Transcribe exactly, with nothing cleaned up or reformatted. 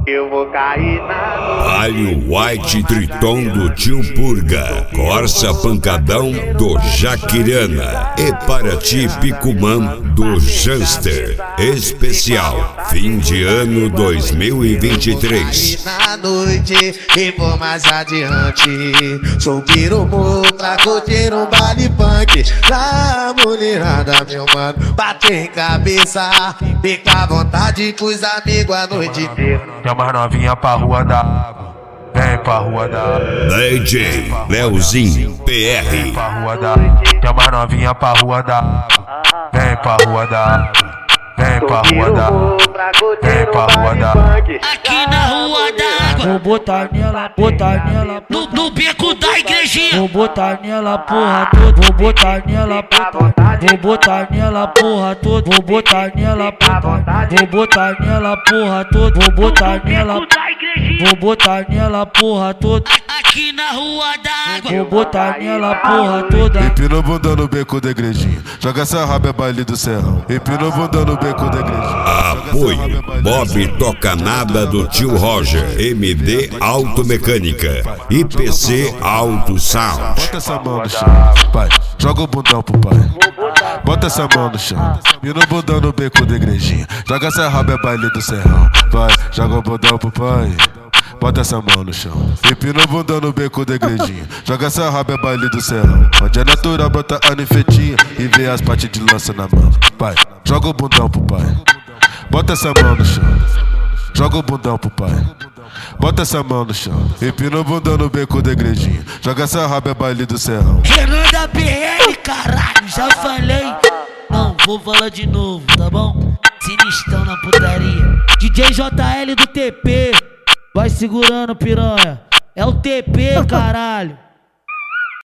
Eu vou cair na noite. Alho White Triton do Tio Purga, Corsa Pancadão do Jaquirana e para ti Picumã do Janster. Especial fim de ano dois mil e vinte e três. Na noite e vou mais adiante. Sou piromo pra curtir um baile punk. Lá mulherada, meu mano, bate em cabeça. Fica à vontade com os amigos a noite inteira. Chama as novinha pra rua da água. Vem pra rua da água. D J Leozinho P R. Vem pra rua da água. Chama as novinha pra rua da água. Vem pra rua da água. Vem pra rua da água. Vem pra rua da água. Aqui na rua d'água, vou botar nela, botar nela, no, no beco da igrejinha. vou botar nela porra toda, vou botar nela, botar, vou botar nela porra toda, vou botar nela, botar, vou botar nela porra toda, vou botar nela, vou botar nela porra toda, Aqui na rua d'água, vou botar nela porra toda. Empina o bundão no beco da igrejinha, joga essa raba é baile do serrão. Empina o bundão no beco da igrejinha. Apoio Bob Toca Nada do Tio Roger, M D Automecânica e P C Auto Sound. Bota essa mão no chão, pai, joga o bundão pro pai. Bota essa mão no chão, empina o bundão no beco da igrejinha, joga essa raba é baile do serrão. Vai, joga o bundão pro pai. Bota essa mão no chão, empina o bundão no beco da igrejinha, joga essa raba é baile do serrão. Onde é natural, bota a ninfetinha e vê as partes de lança na mão. Pai, joga o bundão pro pai. Bota essa mão no chão, joga o bundão pro pai. Bota essa mão no chão, empina o bundão no beco da igrejinha, joga essa raba é baile do serrão. Renan da P R, caralho, já falei. Não, vou falar de novo, tá bom? Sinistrão na putaria. D J J L do T P, vai segurando piranha. É o T P, caralho.